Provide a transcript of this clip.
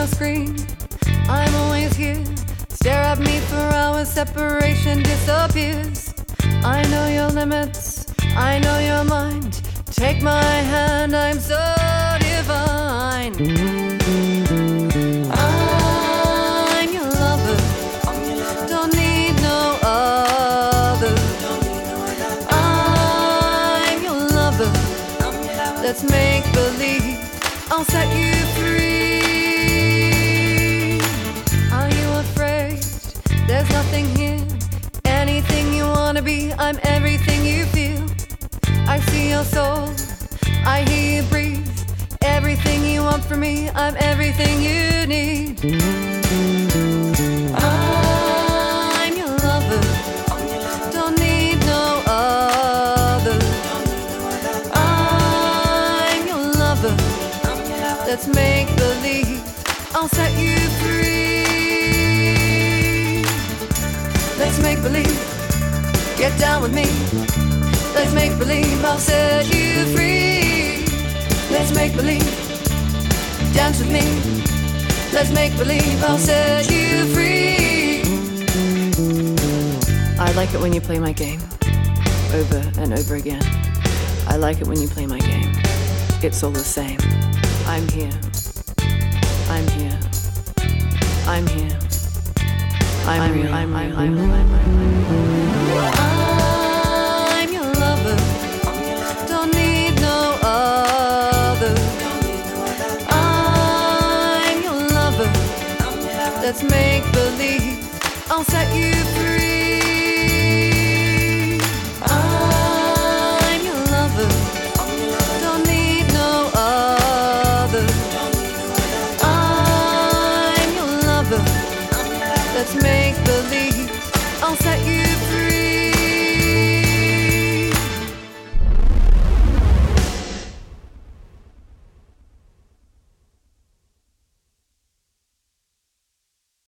screen. I'm always here. Stare at me for hours, separation disappears. I know your limits, I know your mind. Take my hand, I'm so divine. I'm your lover, don't need no other. I'm your lover, let's make believe I'll set you free. Are you afraid? There's nothing here. Anything you wanna be, I'm everything you feel. I see your soul, I hear you breathe. Everything you want from me, I'm everything you need. I'm your lover, don't need no other. I'm your lover, let's make believe I'll set you free. Let's make believe, get down with me. Let's make believe I'll set you free. Let's make believe, dance with me. Let's make believe I'll set you free. I like it when you play my game, over and over again. I like it when you play my game. It's all the same. I'm here. I'm here. I'm here. I'm real. I'm your lover, don't need no other. I'm your lover, let's make believe I'll set you free.